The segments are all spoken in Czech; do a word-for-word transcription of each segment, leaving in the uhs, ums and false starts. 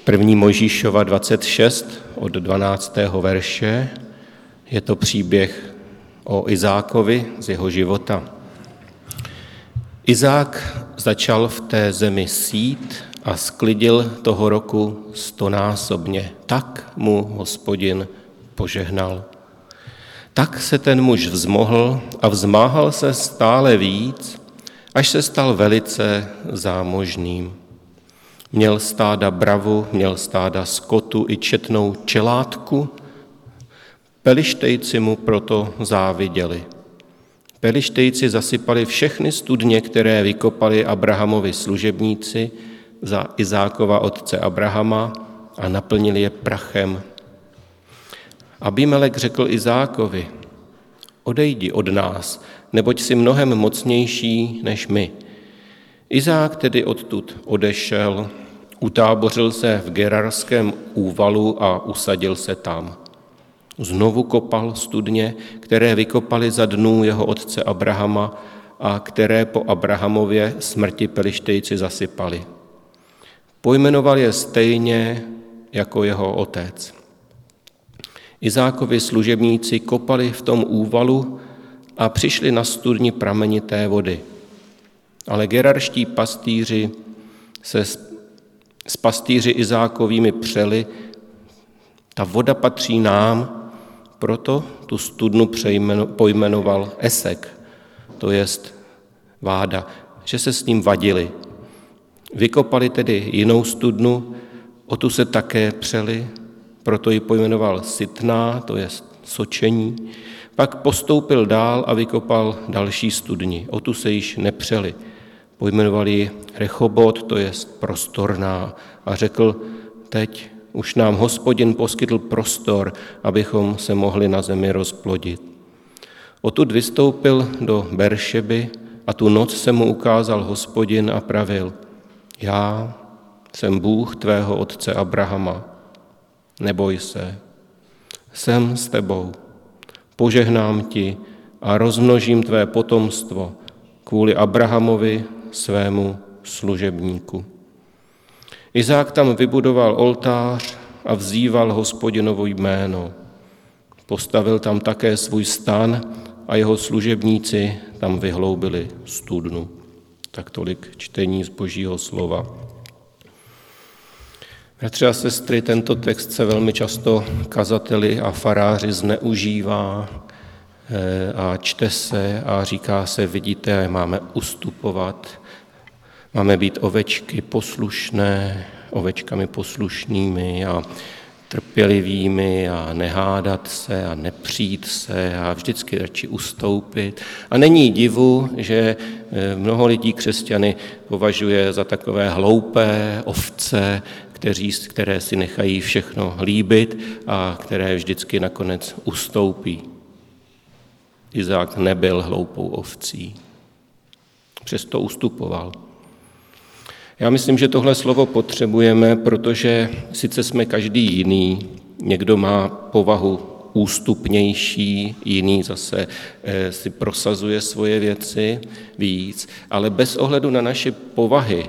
První Mojžíšova dvacet šest od dvanáctého verše. Je to příběh o Izákovi z jeho života. Izák začal v té zemi sít a sklidil toho roku stonásobně. Tak mu Hospodin požehnal. Tak se ten muž vzmohl a vzmáhal se stále víc, až se stal velice zámožným. Měl stáda bravu, měl stáda skotu i četnou čelátku. Pelištejci mu proto záviděli. Pelištejci zasypali všechny studně, které vykopali Abrahamovi služebníci za Izákova otce Abrahama a naplnili je prachem. Abimelek řekl Izákovi: odejdi od nás, neboť jsi mnohem mocnější než my. Izák tedy odtud odešel, utábořil se v Gerarském úvalu a usadil se tam. Znovu kopal studně, které vykopali za dnů jeho otce Abrahama a které po Abrahamově smrti Pelištejci zasypali. Pojmenoval je stejně jako jeho otec. Izákovi služebníci kopali v tom úvalu a přišli na studni pramenité vody. Ale gerarští pastýři se s pastýři Izákovými přeli: ta voda patří nám, proto tu studnu pojmenoval Esek, to jest váda, že se s ním vadili. Vykopali tedy jinou studnu, o tu se také přeli, proto ji pojmenoval Sitná, to jest sočení. Pak postoupil dál a vykopal další studni, o tu se již nepřeli. Pojmenovali ji Rechobot, to jest prostorná, a řekl: teď už nám Hospodin poskytl prostor, abychom se mohli na zemi rozplodit. Odtud vystoupil do Beršeby a tu noc se mu ukázal Hospodin a pravil: já jsem Bůh tvého otce Abrahama, neboj se, jsem s tebou, požehnám ti a rozmnožím tvé potomstvo kvůli Abrahamovi, svému služebníku. Izák tam vybudoval oltář a vzýval Hospodinovo jméno. Postavil tam také svůj stan a jeho služebníci tam vyhloubili studnu. Tak tolik čtení z Božího slova. Bratři a sestry, tento text se velmi často kazateli a faráři zneužívá a čte se a říká se: vidíte, máme ustupovat, máme být ovečky poslušné, ovečkami poslušnými a trpělivými a nehádat se a nepřít se a vždycky radši ustoupit. A není divu, že mnoho lidí křesťany považuje za takové hloupé ovce, kteří, které si nechají všechno líbit a které vždycky nakonec ustoupí. Izák nebyl hloupou ovcí, přesto ustupoval. Já myslím, že tohle slovo potřebujeme, protože sice jsme každý jiný, někdo má povahu ústupnější, jiný zase si prosazuje svoje věci víc, ale bez ohledu na naše povahy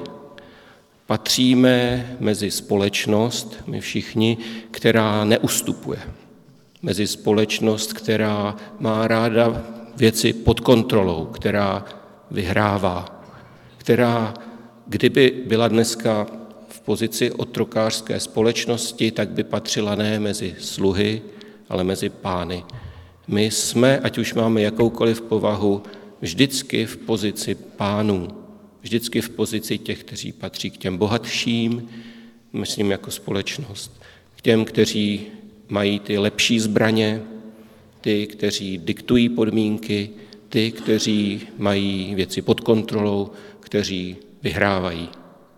patříme mezi společnost, my všichni, která neustupuje. Mezi společnost, která má ráda věci pod kontrolou, která vyhrává, která, kdyby byla dneska v pozici otrokářské společnosti, tak by patřila ne mezi sluhy, ale mezi pány. My jsme, ať už máme jakoukoliv povahu, vždycky v pozici pánů, vždycky v pozici těch, kteří patří k těm bohatším, myslím jako společnost, k těm, kteří mají ty lepší zbraně, ty, kteří diktují podmínky, ty, kteří mají věci pod kontrolou, kteří vyhrávají.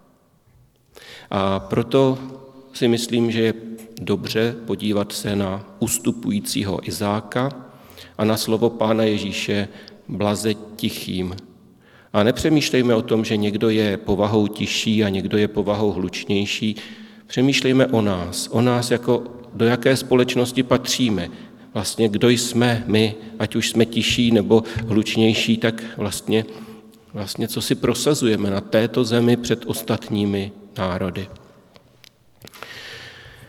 A proto si myslím, že je dobře podívat se na ustupujícího Izáka a na slovo Pána Ježíše blaze tichým. A nepřemýšlejme o tom, že někdo je povahou tišší a někdo je povahou hlučnější. Přemýšlejme o nás, o nás jako do jaké společnosti patříme. Vlastně kdo jsme my, ať už jsme tiší nebo hlučnější, tak vlastně, vlastně co si prosazujeme na této zemi před ostatními národy.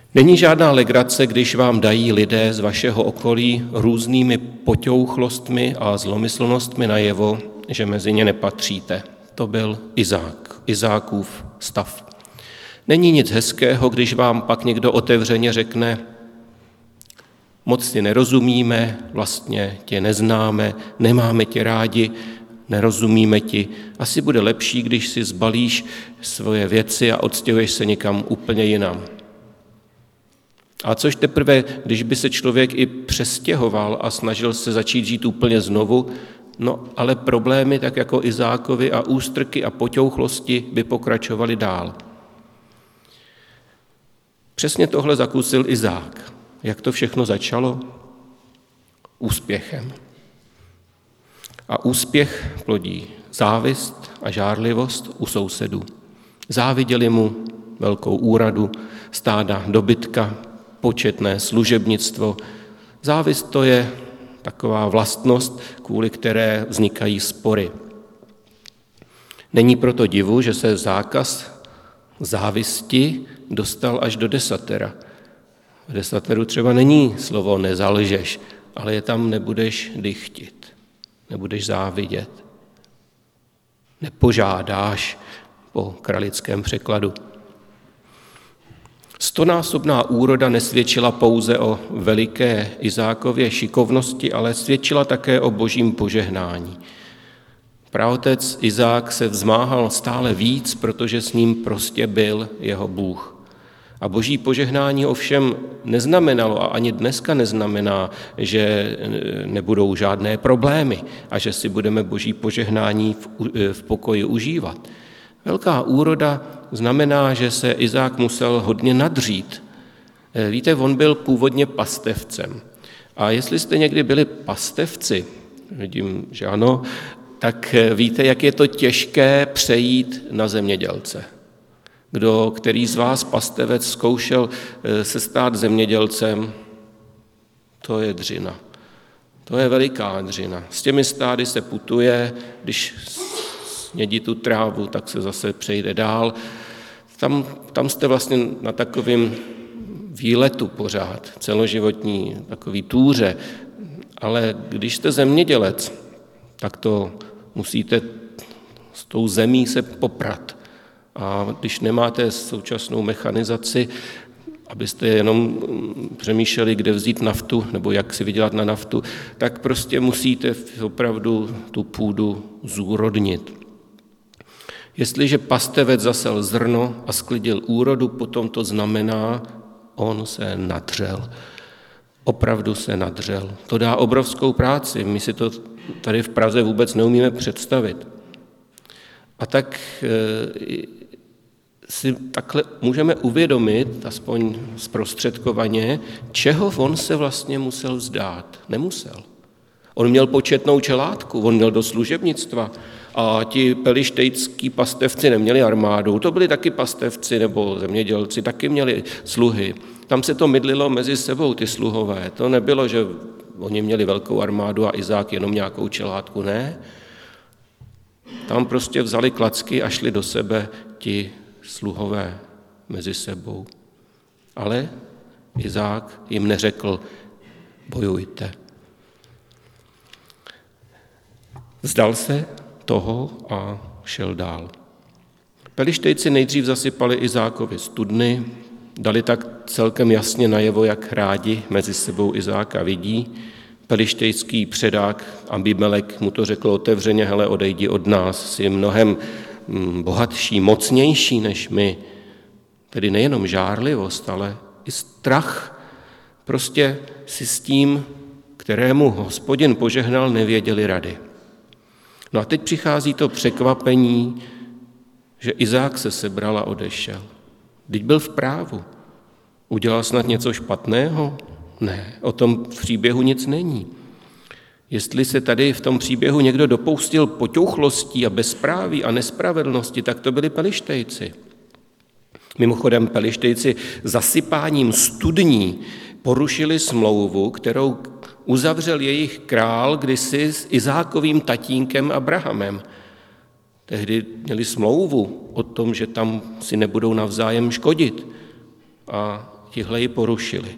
Není žádná legrace, když vám dají lidé z vašeho okolí různými poťouchlostmi a zlomyslnostmi najevo, že mezi ně nepatříte. To byl Izák, Izákův stav. Není nic hezkého, když vám pak někdo otevřeně řekne, moc si nerozumíme, vlastně tě neznáme, nemáme tě rádi, nerozumíme ti. Asi bude lepší, když si zbalíš svoje věci a odstěhuješ se někam úplně jinam. A což teprve, když by se člověk i přestěhoval a snažil se začít žít úplně znovu, no ale problémy, tak jako Izákovi a ústrky a poťouchlosti by pokračovaly dál. Přesně tohle zakusil Izák. Jak to všechno začalo? Úspěchem. A úspěch plodí závist a žárlivost u sousedů. Záviděli mu velkou úradu, stáda dobytka, početné služebnictvo. Závist to je taková vlastnost, kvůli které vznikají spory. Není proto divu, že se zákaz závisti dostal až do desatera. V desateru třeba není slovo nezalžeš, ale je tam nebudeš dychtit, nebudeš závidět, nepožádáš po kralickém překladu. Stonásobná úroda nesvědčila pouze o veliké Izákově šikovnosti, ale svědčila také o božím požehnání. Praotec Izák se vzmáhal stále víc, protože s ním prostě byl jeho Bůh. A boží požehnání ovšem neznamenalo a ani dneska neznamená, že nebudou žádné problémy a že si budeme boží požehnání v, v pokoji užívat. Velká úroda znamená, že se Izák musel hodně nadřít. Víte, on byl původně pastevcem. A jestli jste někdy byli pastevci, vidím, že ano, tak víte, jak je to těžké přejít na zemědělce. Kdo, který z vás pastevec zkoušel se stát zemědělcem, to je dřina. To je veliká dřina. S těmi stády se putuje, když snědí tu trávu, tak se zase přejde dál. Tam, tam jste vlastně na takovém výletu pořád, celoživotní takový túře, ale když jste zemědělec, tak to musíte s tou zemí se poprat. A když nemáte současnou mechanizaci, abyste jenom přemýšleli, kde vzít naftu nebo jak si vydělat na naftu, tak prostě musíte opravdu tu půdu zúrodnit. Jestliže pastevec zasel zrno a sklidil úrodu, potom to znamená, on se nadřel. Opravdu se nadřel. To dá obrovskou práci. My si to tady v Praze vůbec neumíme představit. A tak si takhle můžeme uvědomit, aspoň zprostředkovaně, čeho on se vlastně musel vzdát. Nemusel. On měl početnou čeládku, on měl do služebnictva a ti pelištejtský pastevci neměli armádu, to byli taky pastevci nebo zemědělci, taky měli sluhy. Tam se to mydlilo mezi sebou, ty sluhové. To nebylo, že oni měli velkou armádu a Izák jenom nějakou čeládku, ne. Tam prostě vzali klacky a šli do sebe ti sluhové mezi sebou. Ale Izák jim neřekl, bojujte. Vzdal se toho a šel dál. Pelištejci nejdřív zasypali Izákovi studny, dali tak celkem jasně najevo, jak rádi mezi sebou Izáka vidí. Pelištejský předák Abimelek mu to řekl otevřeně, hele, odejdi od nás, jsi mnohem bohatší, mocnější než my. Tedy nejenom žárlivost, ale i strach. Prostě si s tím, kterému Hospodin požehnal, nevěděli rady. No a teď přichází to překvapení, že Izák se sebral a odešel. Vždyť byl v právu. Udělal snad něco špatného? Ne, o tom v příběhu nic není. Jestli se tady v tom příběhu někdo dopustil poťouchlostí a bezpráví a nespravedlnosti, tak to byli Pelištejci. Mimochodem Pelištejci zasypáním studní porušili smlouvu, kterou uzavřel jejich král kdysi s Izákovým tatínkem Abrahamem. Tehdy měli smlouvu o tom, že tam si nebudou navzájem škodit. A tihle ji porušili.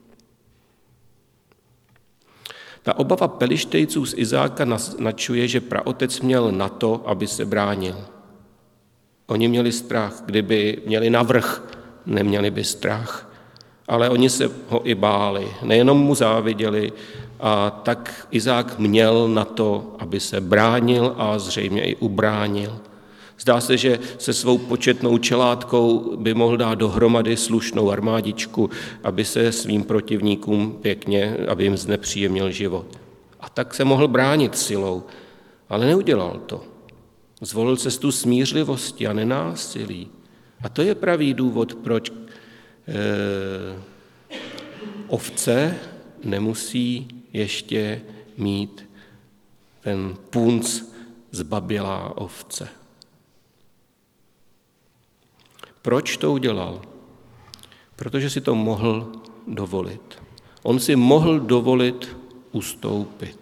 Ta obava Pelištejců z Izáka naznačuje, že praotec měl na to, aby se bránil. Oni měli strach, kdyby měli navrch, neměli by strach. Ale oni se ho i báli, nejenom mu záviděli, a tak Izák měl na to, aby se bránil a zřejmě i ubránil. Zdá se, že se svou početnou čeládkou by mohl dát dohromady slušnou armádičku, aby se svým protivníkům pěkně, aby jim znepříjemnil život. A tak se mohl bránit silou, ale neudělal to. Zvolil cestu smířlivosti a nenásilí. A to je pravý důvod, proč eh, ovce nemusí ještě mít ten punc zbabělá ovce. Proč to udělal? Protože si to mohl dovolit. On si mohl dovolit ustoupit.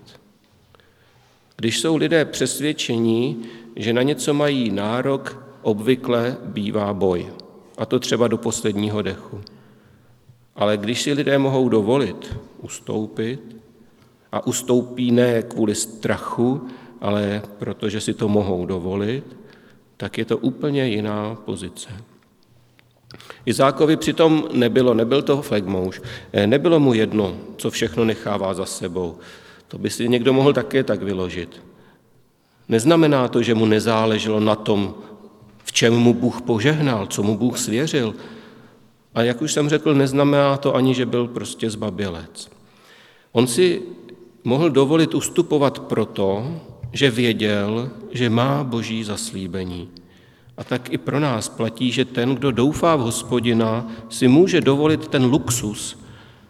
Když jsou lidé přesvědčení, že na něco mají nárok, obvykle bývá boj. A to třeba do posledního dechu. Ale když si lidé mohou dovolit ustoupit, a ustoupí ne kvůli strachu, ale protože si to mohou dovolit, tak je to úplně jiná pozice. Izákovi přitom nebylo, nebyl to flegmouš, nebylo mu jedno, co všechno nechává za sebou. To by si někdo mohl také tak vyložit. Neznamená to, že mu nezáleželo na tom, v čem mu Bůh požehnal, co mu Bůh svěřil. A jak už jsem řekl, neznamená to ani, že byl prostě zbabělec. On si mohl dovolit ustupovat proto, že věděl, že má Boží zaslíbení. A tak i pro nás platí, že ten, kdo doufá v Hospodina, si může dovolit ten luxus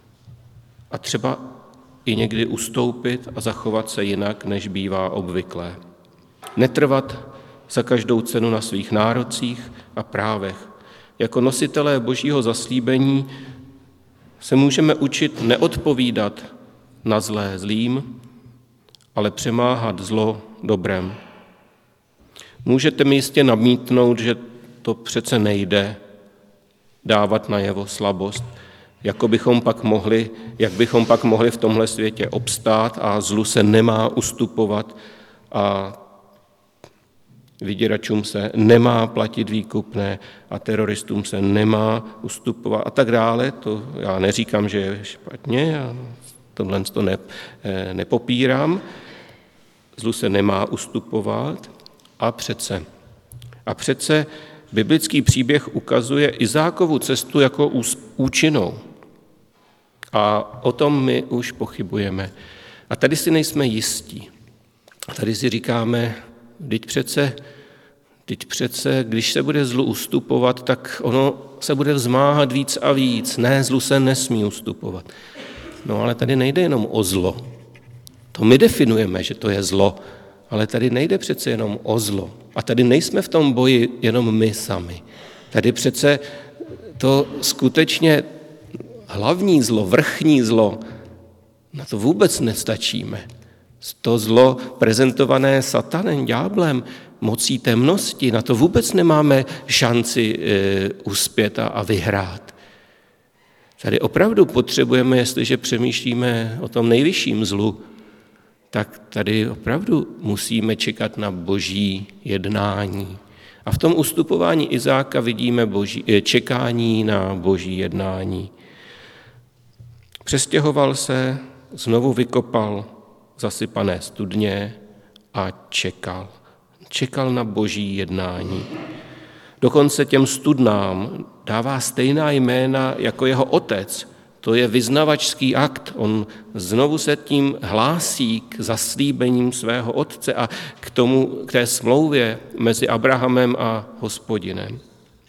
a třeba i někdy ustoupit a zachovat se jinak, než bývá obvyklé. Netrvat za každou cenu na svých nárocích a právech. Jako nositelé Božího zaslíbení se můžeme učit neodpovídat na zlé zlým, ale přemáhat zlo dobrem. Můžete mi jistě namítnout, že to přece nejde dávat najevo slabost, jako bychom pak mohli, jak bychom pak mohli v tomhle světě obstát a zlu se nemá ustupovat a vyděračům se nemá platit výkupné a teroristům se nemá ustupovat a tak dále. To já neříkám, že je špatně, já tohle to ne, nepopírám. Zlu se nemá ustupovat a přece. A přece biblický příběh ukazuje Izákovu cestu jako účinnou. A o tom my už pochybujeme. A tady si nejsme jistí. A tady si říkáme, Vždyť přece, vždyť přece, když se bude zlu ustupovat, tak ono se bude vzmáhat víc a víc. Ne, zlu se nesmí ustupovat. No ale tady nejde jenom o zlo. To my definujeme, že to je zlo, ale tady nejde přece jenom o zlo. A tady nejsme v tom boji jenom my sami. Tady přece to skutečně hlavní zlo, vrchní zlo, na to vůbec nestačíme. To zlo prezentované satanem, ďáblem, mocí temnosti, na to vůbec nemáme šanci e, uspět a, a vyhrát. Tady opravdu potřebujeme, jestliže přemýšlíme o tom nejvyšším zlu, tak tady opravdu musíme čekat na Boží jednání. A v tom ustupování Izáka vidíme boží, čekání na Boží jednání. Přestěhoval se, znovu vykopal zasypané studně a čekal. Čekal na Boží jednání. Dokonce těm studnám dává stejná jména jako jeho otec. To je vyznavačský akt. On znovu se tím hlásí k zaslíbením svého otce a k, tomu, k té smlouvě mezi Abrahamem a Hospodinem.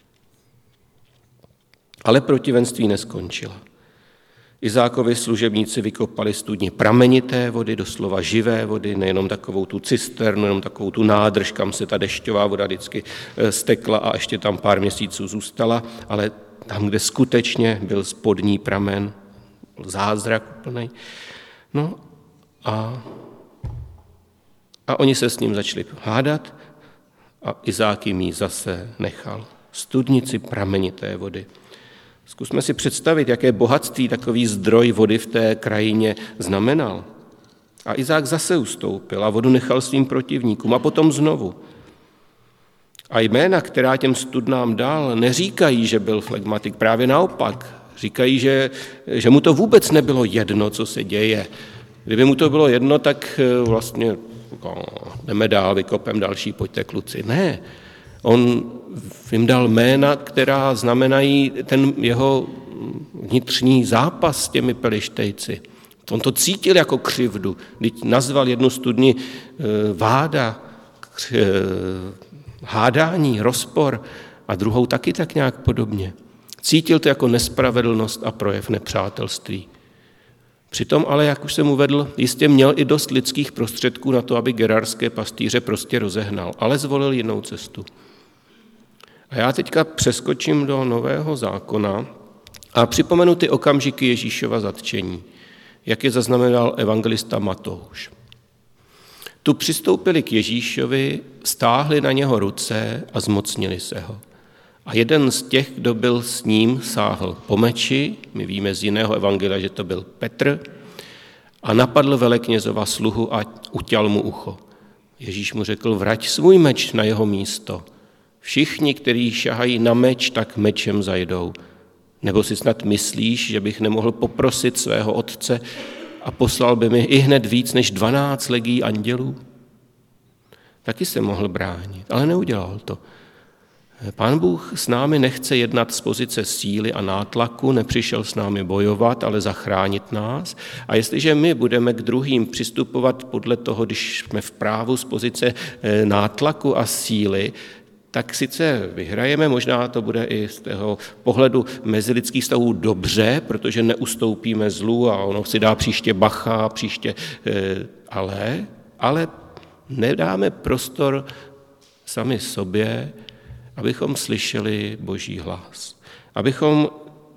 Ale protivenství neskončila. Izákovi služebníci vykopali studni pramenité vody, doslova živé vody, nejenom takovou tu cisternu, jenom takovou tu nádrž, kam se ta dešťová voda vždycky stekla a ještě tam pár měsíců zůstala, ale tam, kde skutečně byl spodní pramen, zázrak úplný. No a, a oni se s ním začali hádat a Izák jim ji zase nechal. Studnici pramenité vody. Zkusme si představit, jaké bohatství takový zdroj vody v té krajině znamenal. A Izák zase ustoupil a vodu nechal svým protivníkům a potom znovu. A jména, která těm studnám dal, neříkají, že byl flegmatik, právě naopak. Říkají, že, že mu to vůbec nebylo jedno, co se děje. Kdyby mu to bylo jedno, tak vlastně no, jdeme dál, vykopem další, pojďte kluci. Ne, on jim dal jména, která znamenají ten jeho vnitřní zápas s těmi Pelištejci. On to cítil jako křivdu, když nazval jednu studni váda, hádání, rozpor a druhou taky tak nějak podobně. Cítil to jako nespravedlnost a projev nepřátelství. Přitom ale, jak už jsem uvedl, jistě měl i dost lidských prostředků na to, aby gerarské pastýře prostě rozehnal, ale zvolil jinou cestu. A já teďka přeskočím do Nového zákona a připomenu ty okamžiky Ježíšova zatčení, jak je zaznamenal evangelista Matouš. Tu přistoupili k Ježíšovi, stáhli na něho ruce a zmocnili se ho. A jeden z těch, kdo byl s ním, sáhl po meči, my víme z jiného evangelia, že to byl Petr, a napadl veleknězova sluhu a uťal mu ucho. Ježíš mu řekl, vrať svůj meč na jeho místo. Všichni, kteří šahají na meč, tak mečem zajdou. Nebo si snad myslíš, že bych nemohl poprosit svého otce a poslal by mi i hned víc než dvanáct legií andělů? Taky se mohl bránit, ale neudělal to. Pán Bůh s námi nechce jednat z pozice síly a nátlaku, nepřišel s námi bojovat, ale zachránit nás. A jestliže my budeme k druhým přistupovat podle toho, když jsme v právu z pozice nátlaku a síly, tak sice vyhrajeme, možná to bude i z toho pohledu mezilidských vztahů dobře, protože neustoupíme zlu a ono si dá příště bacha, příště, ale, ale nedáme prostor sami sobě, abychom slyšeli Boží hlas, abychom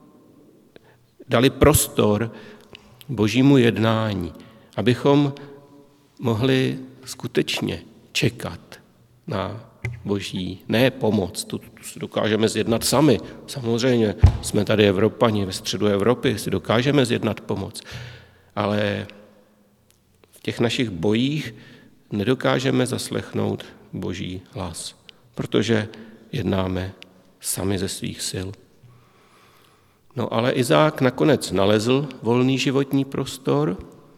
dali prostor Božímu jednání, abychom mohli skutečně čekat na Boží, ne pomoc, tu, tu si dokážeme zjednat sami. Samozřejmě jsme tady Evropani, ve středu Evropy si dokážeme zjednat pomoc, ale v těch našich bojích nedokážeme zaslechnout Boží hlas, protože jednáme sami ze svých sil. No ale Izák nakonec nalezl volný životní prostor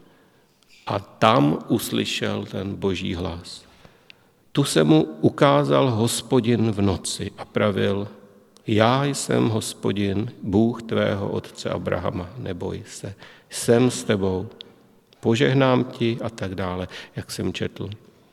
a tam uslyšel ten Boží hlas. Tu se mu ukázal Hospodin v noci a pravil, já jsem Hospodin, Bůh tvého otce Abrahama, neboj se, jsem s tebou, požehnám ti a tak dále, jak jsem četl.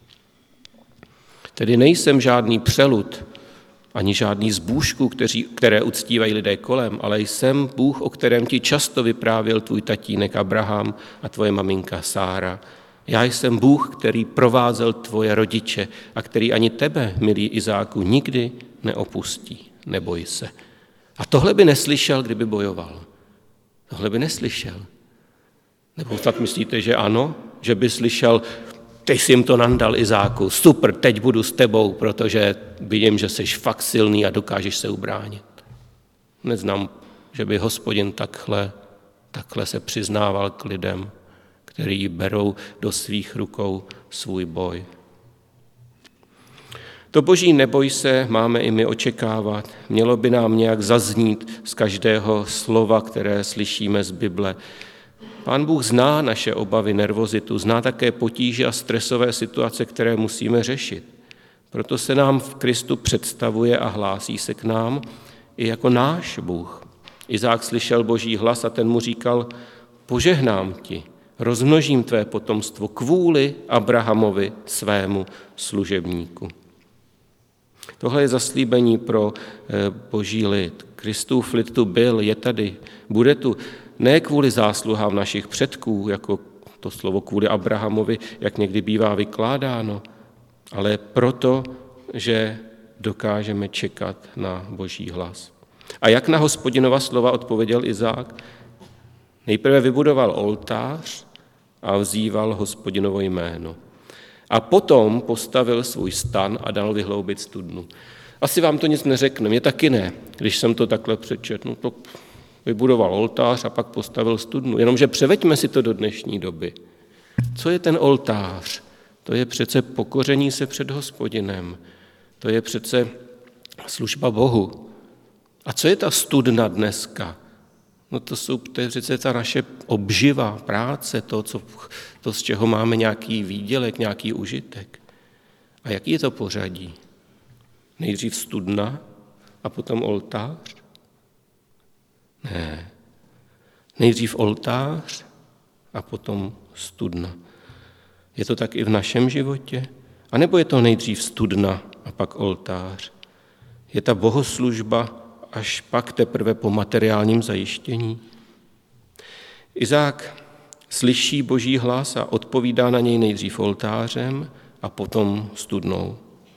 Tedy nejsem žádný přelud, ani žádný z bůžků, kteří, které uctívají lidé kolem, ale jsem Bůh, o kterém ti často vyprávěl tvůj tatínek Abraham a tvoje maminka Sára. Já jsem Bůh, který provázel tvoje rodiče a který ani tebe, milý Izáku, nikdy neopustí. Neboj se. A tohle by neslyšel, kdyby bojoval. Tohle by neslyšel. Nebo snad myslíte, že ano? Že by slyšel, teď jsi jim to nandal, Izáku, super, teď budu s tebou, protože vidím, že jsi fakt silný a dokážeš se ubránit. Neznám, že by Hospodin takhle, takhle se přiznával k lidem, který berou do svých rukou svůj boj. To Boží neboj se máme i my očekávat. Mělo by nám nějak zaznít z každého slova, které slyšíme z Bible. Pán Bůh zná naše obavy, nervozitu, zná také potíže a stresové situace, které musíme řešit. Proto se nám v Kristu představuje a hlásí se k nám i jako náš Bůh. Izák slyšel Boží hlas a ten mu říkal, požehnám ti, rozmnožím tvé potomstvo kvůli Abrahamovi, svému služebníku. Tohle je zaslíbení pro Boží lid. Kristův lid tu byl, je tady, bude tu. Ne kvůli zásluhám našich předků, jako to slovo kvůli Abrahamovi, jak někdy bývá vykládáno, ale proto, že dokážeme čekat na Boží hlas. A jak na Hospodinova slova odpověděl Izák? Nejprve vybudoval oltář a vzýval Hospodinovo jméno. A potom postavil svůj stan a dal vyhloubit studnu. Asi vám to nic neřekne, mě taky ne, když jsem to takhle přečetl. No to Vybudoval oltář a pak postavil studnu. Jenomže převeďme si to do dnešní doby. Co je ten oltář? To je přece pokoření se před Hospodinem. To je přece služba Bohu. A co je ta studna dneska? No to, jsou, to je přece ta naše obživa, práce, to, co, to, z čeho máme nějaký výdělek, nějaký užitek. A jaký je to pořadí? Nejdřív studna a potom oltář? Ne. Nejdřív oltář a potom studna. Je to tak i v našem životě? A nebo je to nejdřív studna a pak oltář? Je ta bohoslužba až pak teprve po materiálním zajištění? Izák slyší Boží hlas a odpovídá na něj nejdřív oltářem a potom studnou.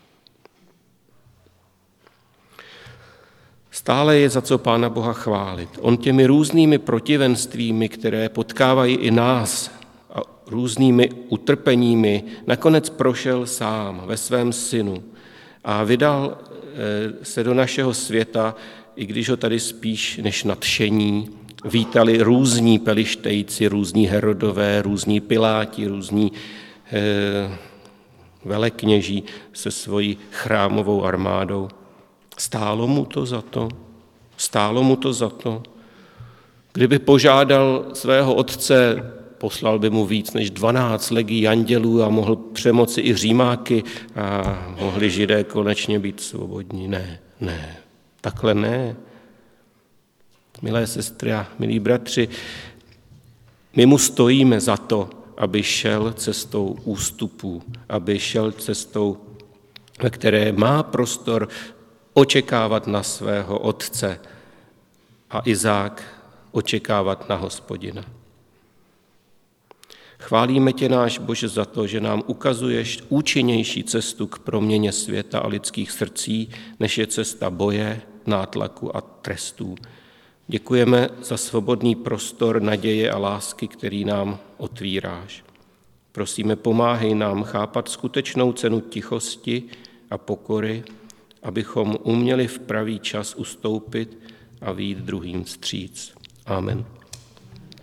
Stále je za co Pána Boha chválit. On těmi různými protivenstvími, které potkávají i nás, a různými utrpeními, nakonec prošel sám ve svém synu a vydal se do našeho světa, i když ho tady spíš než nadšení vítali různí pelištejci, různí Herodové, různí Piláti, různí eh, velekněží se svojí chrámovou armádou. Stálo mu to za to? Stálo mu to za to? Kdyby požádal svého otce, poslal by mu víc než dvanáct legií andělů a mohl přemoci i Římáky a mohli Židé konečně být svobodní. Ne, ne, takhle ne. Milé sestry a milí bratři, my mu stojíme za to, aby šel cestou ústupů, aby šel cestou, ve které má prostor očekávat na svého otce a Izák očekávat na Hospodina. Chválíme tě, náš Bože, za to, že nám ukazuješ účinnější cestu k proměně světa a lidských srdcí, než je cesta boje, nátlaku a trestů. Děkujeme za svobodný prostor naděje a lásky, který nám otvíráš. Prosíme, pomáhej nám chápat skutečnou cenu tichosti a pokory, abychom uměli v pravý čas ustoupit a vyjít druhým vstříc. Amen.